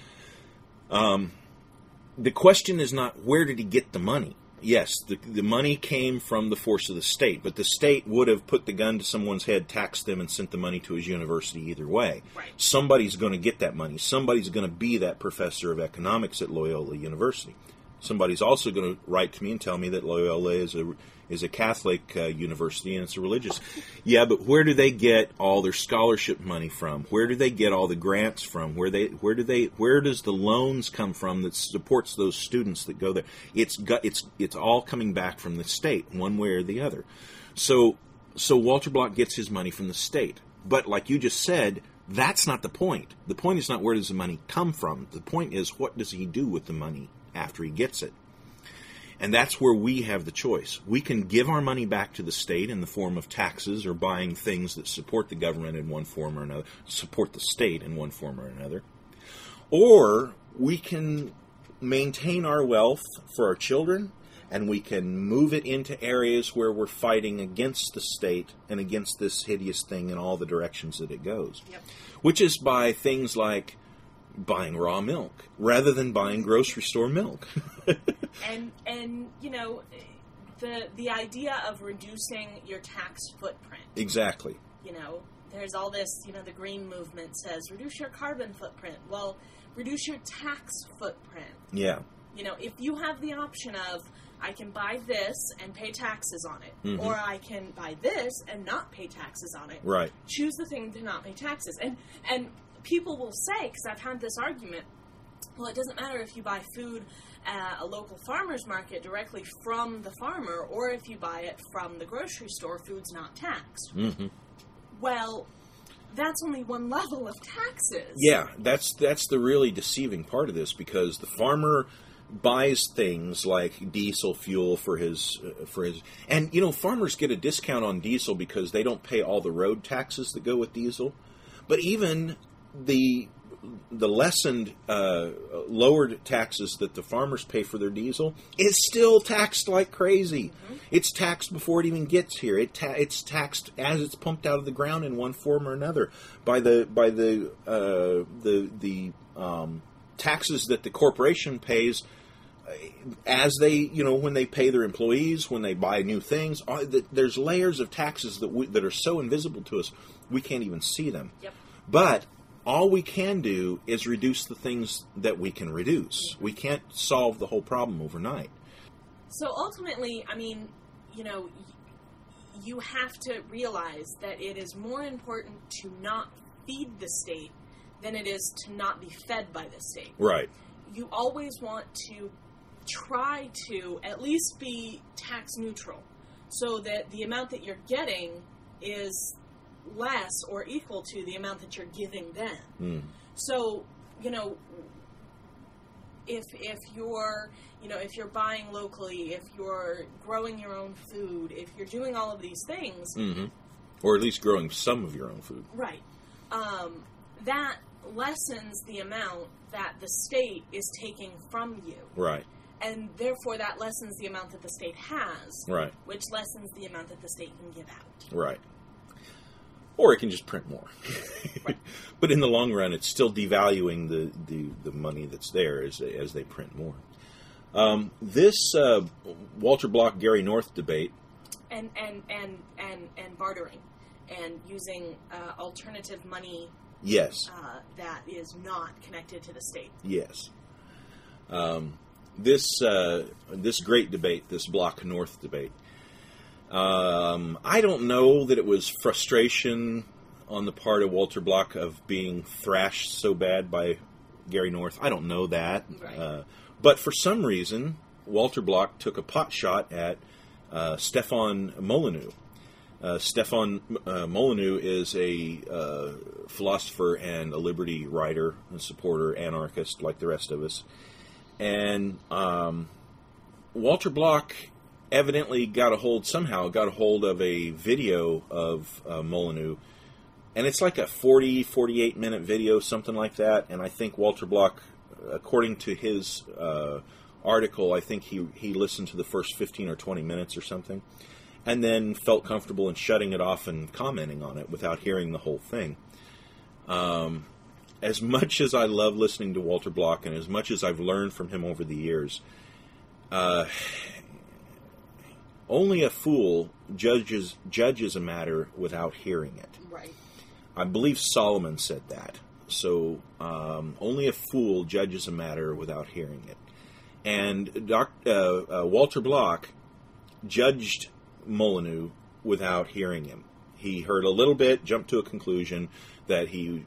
The question is not where did he get the money. Yes, the money came from the force of the state, but the state would have put the gun to someone's head, taxed them, and sent the money to his university either way. Right. Somebody's going to get that money. Somebody's going to be that professor of economics at Loyola University. Somebody's also going to write to me and tell me that Loyola is a Catholic university and it's a religious. Yeah, but where do they get all their scholarship money from? Where do they get all the grants from? Where does the loans come from that supports those students that go there? It's all coming back from the state, one way or the other. So Walter Block gets his money from the state. But like you just said, that's not the point. The point is not where does the money come from. The point is what does he do with the money after he gets it. And that's where we have the choice. We can give our money back to the state in the form of taxes or buying things that support the government in one form or another, support the state in one form or another. Or we can maintain our wealth for our children, and we can move it into areas where we're fighting against the state and against this hideous thing in all the directions that it goes. Yep. Which is by things like buying raw milk rather than buying grocery store milk. and you know, the idea of reducing your tax footprint. Exactly. You know, there's all this, you know, the green movement says reduce your carbon footprint. Well, reduce your tax footprint. Yeah. You know, if you have the option of I can buy this and pay taxes on it, mm-hmm, or I can buy this and not pay taxes on it. Right. Choose the thing to not pay taxes. And people will say, because I've had this argument, well, it doesn't matter if you buy food at a local farmer's market directly from the farmer, or if you buy it from the grocery store, food's not taxed. Mm-hmm. Well, that's only one level of taxes. Yeah, that's the really deceiving part of this, because the farmer buys things like diesel fuel for his and you know, farmers get a discount on diesel because they don't pay all the road taxes that go with diesel. But even the lessened lowered taxes that the farmers pay for their diesel is still taxed like crazy. Mm-hmm. It's taxed before it even gets here. It's taxed as it's pumped out of the ground in one form or another by the taxes that the corporation pays as they, you know, when they pay their employees, when they buy new things. There's layers of taxes that are so invisible to us we can't even see them. Yep. But all we can do is reduce the things that we can reduce. We can't solve the whole problem overnight. So ultimately, I mean, you know, you have to realize that it is more important to not feed the state than it is to not be fed by the state. Right. You always want to try to at least be tax neutral, so that the amount that you're getting is less or equal to the amount that you're giving them. Mm. So, if you're, if you're buying locally, if you're growing your own food, if you're doing all of these things, mm-hmm. Or at least growing some of your own food, right? That lessens the amount that the state is taking from you, right? And therefore, that lessens the amount that the state has, right? Which lessens the amount that the state can give out, right? Or it can just print more. Right. But in the long run, it's still devaluing the money that's there as they print more. This Walter Block Gary North debate, and bartering, and using alternative money. Yes. That is not connected to the state. Yes. This great debate, this Block North debate. I don't know that it was frustration on the part of Walter Block of being thrashed so bad by Gary North. I don't know that. Right. But for some reason, Walter Block took a pot shot at Stefan Molyneux. Stefan Molyneux is a philosopher and a liberty writer, a supporter, anarchist like the rest of us. And Walter Block evidently got a hold of a video of Molyneux. And it's like a 48 minute video, something like that. And I think Walter Block, according to his article, I think he listened to the first 15 or 20 minutes or something. And then felt comfortable in shutting it off and commenting on it without hearing the whole thing. As much as I love listening to Walter Block, and as much as I've learned from him over the years, only a fool judges a matter without hearing it. Right. I believe Solomon said that. So only a fool judges a matter without hearing it. And Walter Block judged Molyneux without hearing him. He heard a little bit, jumped to a conclusion that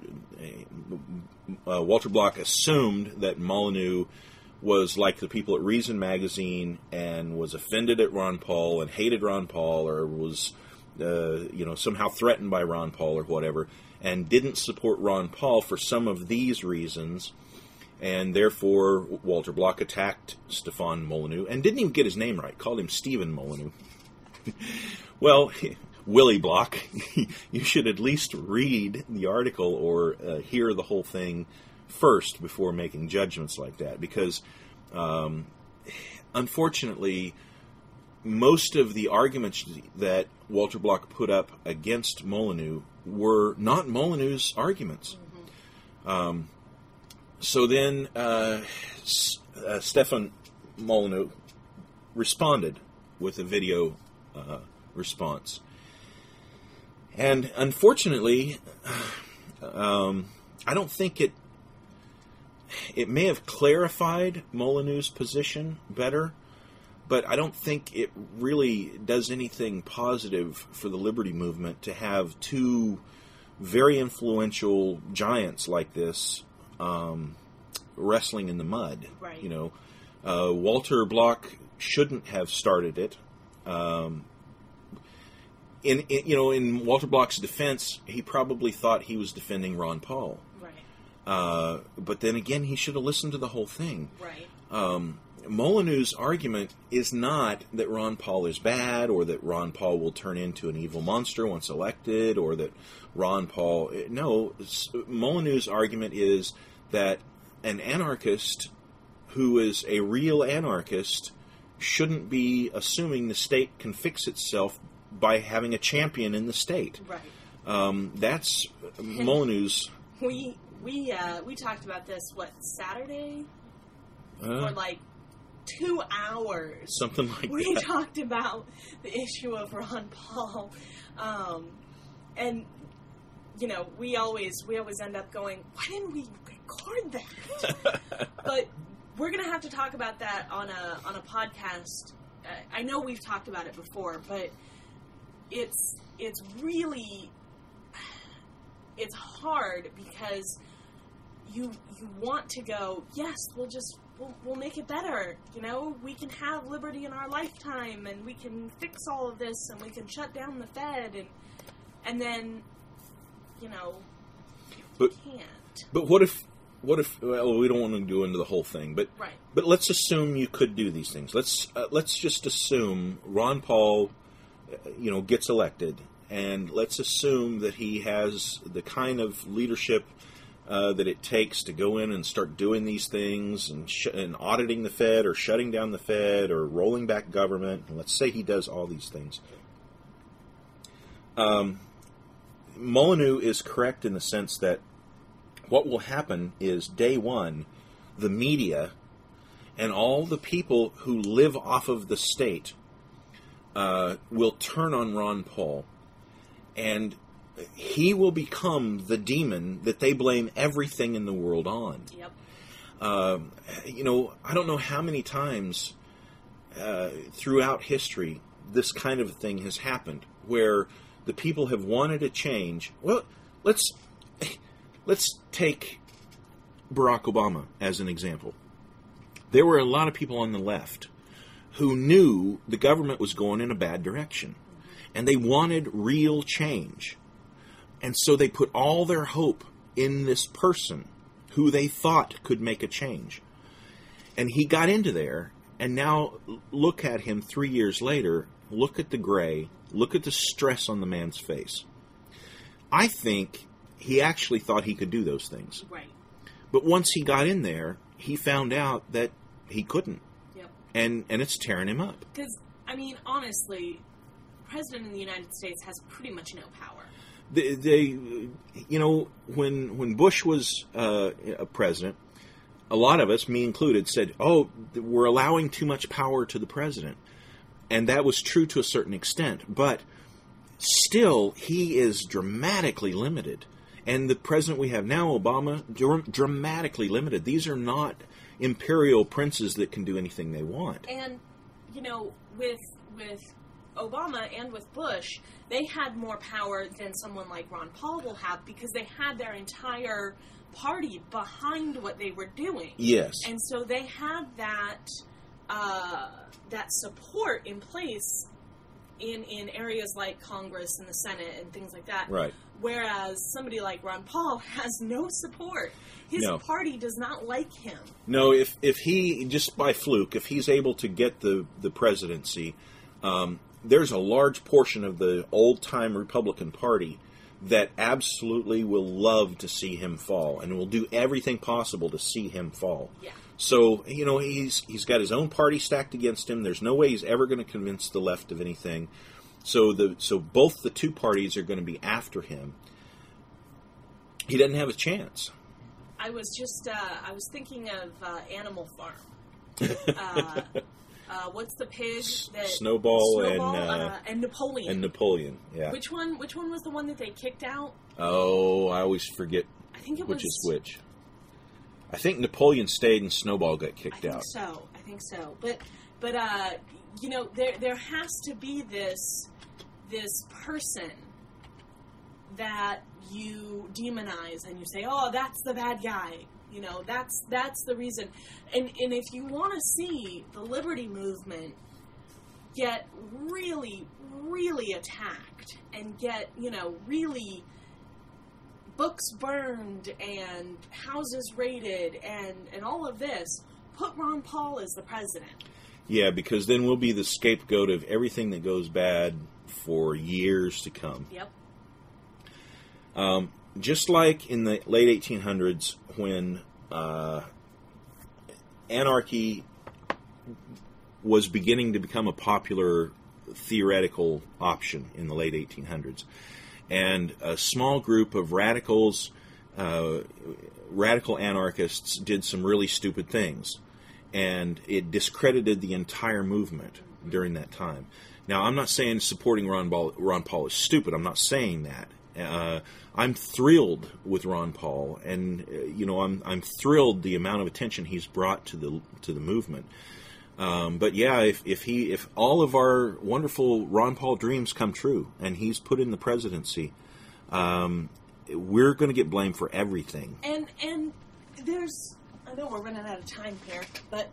Walter Block assumed that Molyneux was like the people at Reason Magazine and was offended at Ron Paul and hated Ron Paul, or was somehow threatened by Ron Paul or whatever, and didn't support Ron Paul for some of these reasons. And therefore, Walter Block attacked Stefan Molyneux and didn't even get his name right, called him Stephen Molyneux. Well, Willie Block, you should at least read the article or hear the whole thing first before making judgments like that, because unfortunately, most of the arguments that Walter Block put up against Molyneux were not Molyneux's arguments. Mm-hmm. So then Stefan Molyneux responded with a video response. And unfortunately, I don't think it may have clarified Molyneux's position better, but I don't think it really does anything positive for the liberty movement to have two very influential giants like this wrestling in the mud. Right. Walter Block shouldn't have started it. In Walter Block's defense, he probably thought he was defending Ron Paul. Right. But then again, he should have listened to the whole thing. Right. Molyneux's argument is not that Ron Paul is bad, or that Ron Paul will turn into an evil monster once elected, or that Ron Paul... No, Molyneux's argument is that an anarchist who is a real anarchist shouldn't be assuming the state can fix itself by having a champion in the state. Right. That's Molyneux's... We talked about this, Saturday? For 2 hours. Something like we that. We talked about the issue of Ron Paul. And, we always end up going, why didn't we record that? But we're going to have to talk about that on a podcast. I know we've talked about it before, but it's really... It's hard because you want to go, yes, we'll make it better. You know, we can have liberty in our lifetime, and we can fix all of this, and we can shut down the Fed, and then, you know, you can't. But what if? Well, we don't want to go into the whole thing, but right. But let's assume you could do these things. Let's just assume Ron Paul, gets elected, and let's assume that he has the kind of leadership that it takes to go in and start doing these things and auditing the Fed or shutting down the Fed or rolling back government. And let's say he does all these things. Molyneux is correct in the sense that what will happen is, day one, the media and all the people who live off of the state will turn on Ron Paul, and he will become the demon that they blame everything in the world on. Yep. I don't know how many times throughout history this kind of thing has happened, where the people have wanted a change. Well, let's take Barack Obama as an example. There were a lot of people on the left who knew the government was going in a bad direction, and they wanted real change. And so they put all their hope in this person who they thought could make a change. And he got into there, and now look at him 3 years later. Look at the gray. Look at the stress on the man's face. I think he actually thought he could do those things. Right. But once he got in there, he found out that he couldn't. Yep. And it's tearing him up. Because, I mean, honestly, the President of the United States has pretty much no power. When Bush was a president, a lot of us, me included, said, oh, we're allowing too much power to the president. And that was true to a certain extent. But still, he is dramatically limited. And the president we have now, Obama, dramatically limited. These are not imperial princes that can do anything they want. And, with Obama and with Bush, they had more power than someone like Ron Paul will have, because they had their entire party behind what they were doing. Yes. And so they had that support in place in areas like Congress and the Senate and things like that. Right. Whereas somebody like Ron Paul has no support. His party does not like him. No, if he, just by fluke, if he's able to get the presidency, there's a large portion of the old-time Republican Party that absolutely will love to see him fall and will do everything possible to see him fall. Yeah. So, he's got his own party stacked against him. There's no way he's ever going to convince the left of anything. So both the two parties are going to be after him. He doesn't have a chance. I was thinking of Animal Farm. What's the pig that Snowball and Napoleon. And Napoleon, yeah. Which one was the one that they kicked out? Oh, I always forget. I think it which was is which. I think Napoleon stayed and Snowball got kicked out. I think so. But there has to be this person that you demonize and you say, oh, that's the bad guy. That's the reason. And if you want to see the liberty movement get really, really attacked and get, really books burned and houses raided and all of this, put Ron Paul as the president. Yeah, because then we'll be the scapegoat of everything that goes bad for years to come. Yep. Just like in the late 1800s when anarchy was beginning to become a popular theoretical option in the late 1800s. And a small group of radicals, radical anarchists, did some really stupid things. And it discredited the entire movement during that time. Now, I'm not saying supporting Ron Paul is stupid. I'm not saying that. I'm thrilled with Ron Paul, and I'm thrilled the amount of attention he's brought to the movement. But yeah, if all of our wonderful Ron Paul dreams come true, and he's put in the presidency, we're going to get blamed for everything. And I know we're running out of time here, but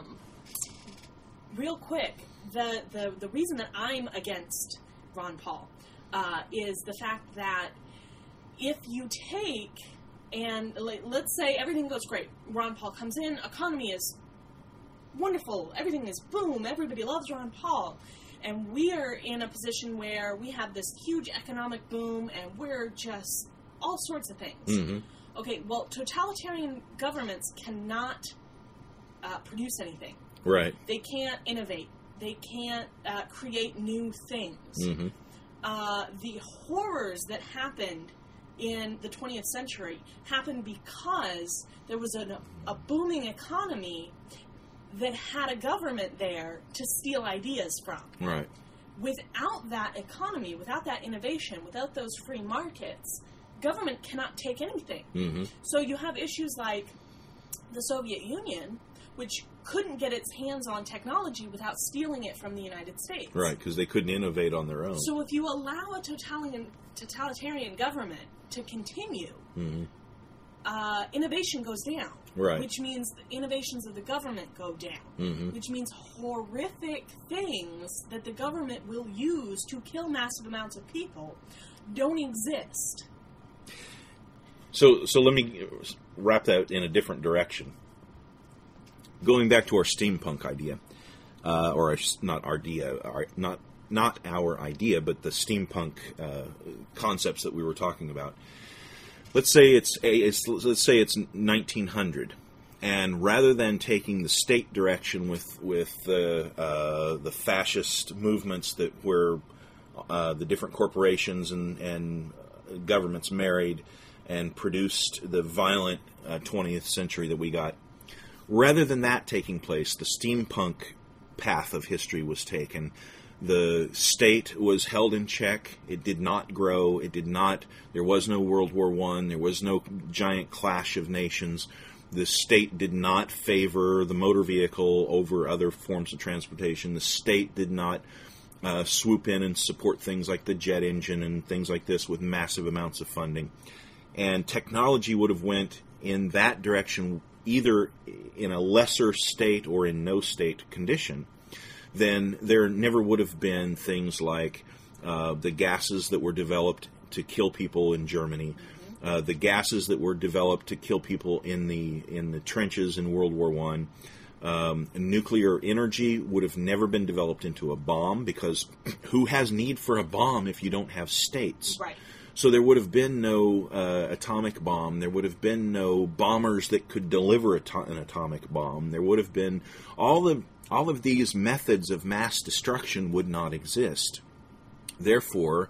real quick, the reason that I'm against Ron Paul is the fact that if you take, and let's say everything goes great, Ron Paul comes in, economy is wonderful, everything is boom, everybody loves Ron Paul, and we are in a position where we have this huge economic boom, and we're just all sorts of things. Mm-hmm. Okay, well, totalitarian governments cannot produce anything. Right. They can't innovate. They can't create new things. Mm-hmm. The horrors that happened in the 20th century happened because there was a booming economy that had a government there to steal ideas from. Right. Without that economy, without that innovation, without those free markets, government cannot take anything. Mm-hmm. So you have issues like the Soviet Union, which couldn't get its hands on technology without stealing it from the United States. Right, because they couldn't innovate on their own. So if you allow a totalitarian government to continue, mm-hmm. Innovation goes down. Right. Which means the innovations of the government go down. Mm-hmm. Which means horrific things that the government will use to kill massive amounts of people don't exist. So let me wrap that in a different direction. Going back to our steampunk idea, not our idea, but the steampunk concepts that we were talking about. Let's say it's 1900, and rather than taking the state direction with the fascist movements where the different corporations and governments married and produced the violent 20th century that we got, rather than that taking place, the steampunk path of history was taken. The state was held in check. It did not grow. There was no World War I. There was no giant clash of nations. The state did not favor the motor vehicle over other forms of transportation. The state did not swoop in and support things like the jet engine and things like this with massive amounts of funding. And technology would have went in that direction either in a lesser state or in no state condition. Then there never would have been things like the gases that were developed to kill people in Germany, the gases that were developed to kill people in the trenches in World War I. Nuclear energy would have never been developed into a bomb, because who has need for a bomb if you don't have states? Right. So there would have been no atomic bomb. There would have been no bombers that could deliver an atomic bomb. There would have been all of these methods of mass destruction would not exist. Therefore,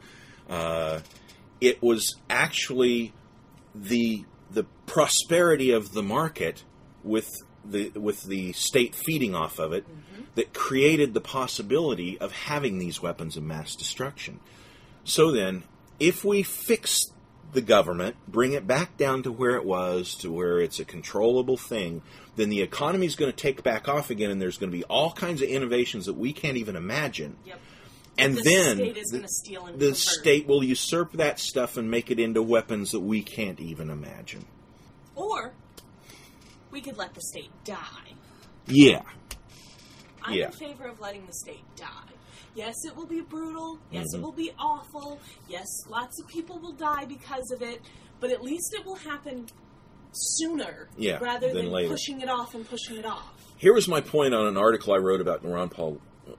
it was actually the prosperity of the market with the state feeding off of it that created the possibility of having these weapons of mass destruction. So then, if we fix the government, bring it back down to where it was, to where it's a controllable thing, then the economy is going to take back off again, and there's going to be all kinds of innovations that we can't even imagine. Yep. And the then state is going to steal and the convert. state will usurp that stuff and make it into weapons that we can't even imagine. Or we could let the state die. Yeah. I'm in favor of letting the state die. Yes, it will be brutal. Yes, it will be awful. Yes, lots of people will die because of it. But at least it will happen sooner rather than later. pushing it off and pushing it off. Here was my point on an article I wrote about Ron Paul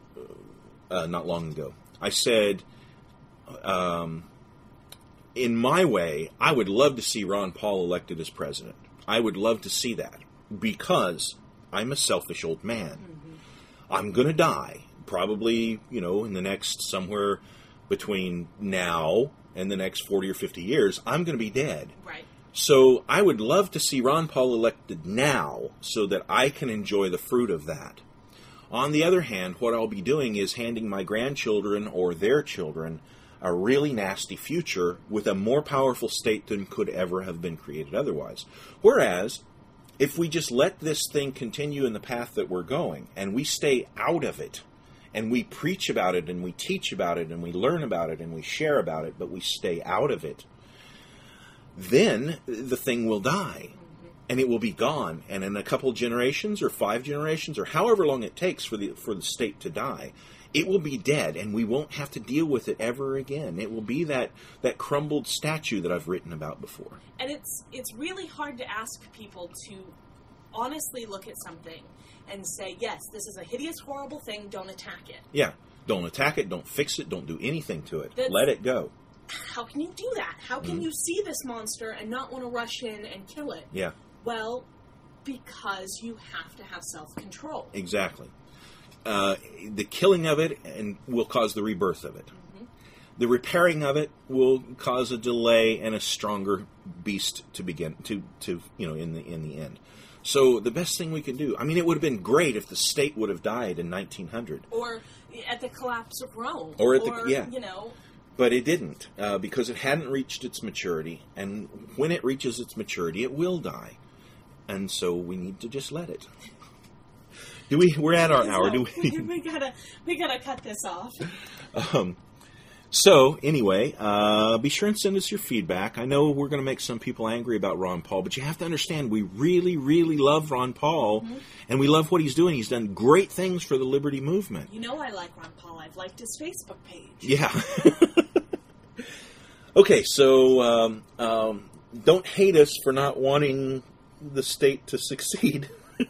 not long ago. I said, in my way, I would love to see Ron Paul elected as president. I would love to see that, because I'm a selfish old man. I'm going to die. Probably, in the next, somewhere between now and the next 40 or 50 years, I'm going to be dead. Right. So I would love to see Ron Paul elected now so that I can enjoy the fruit of that. On the other hand, what I'll be doing is handing my grandchildren or their children a really nasty future with a more powerful state than could ever have been created otherwise. Whereas, if we just let this thing continue in the path that we're going, and we stay out of it, and we preach about it, and we teach about it, and we learn about it, and we share about it, but we stay out of it, then the thing will die. and it will be gone. And in a couple of generations or 5 generations or however long it takes for the state to die, it will be dead, and we won't have to deal with it ever again. It will be that crumbled statue that I've written about before. And it's really hard to ask people to honestly look at something and say, yes, this is a hideous, horrible thing, don't attack it. Yeah. Don't attack it, don't fix it, don't do anything to it. Let it go. How can you do that? How can you see this monster and not want to rush in and kill it? Yeah. Well, because you have to have self-control. Exactly. The killing of it will cause the rebirth of it. Mm-hmm. The repairing of it will cause a delay and a stronger beast to begin to in the end. So the best thing we can do, I mean, it would have been great if the state would have died in 1900. Or at the collapse of Rome. But it didn't, because it hadn't reached its maturity. And when it reaches its maturity, it will die. And so we need to just let it. We're at our hour. We gotta cut this off. So, anyway, be sure and send us your feedback. I know we're going to make some people angry about Ron Paul, but you have to understand we really, really love Ron Paul, and we love what he's doing. He's done great things for the Liberty Movement. You know I like Ron Paul. I've liked his Facebook page. Yeah. Okay, so don't hate us for not wanting the state to succeed.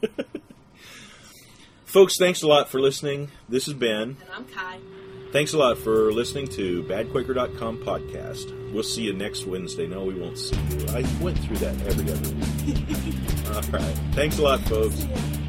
Folks, thanks a lot for listening. This is Ben. And I'm Kai. Thanks a lot for listening to BadQuaker.com podcast. We'll see you next Wednesday. No, we won't see you. I went through that every other week. All right. Thanks a lot, folks.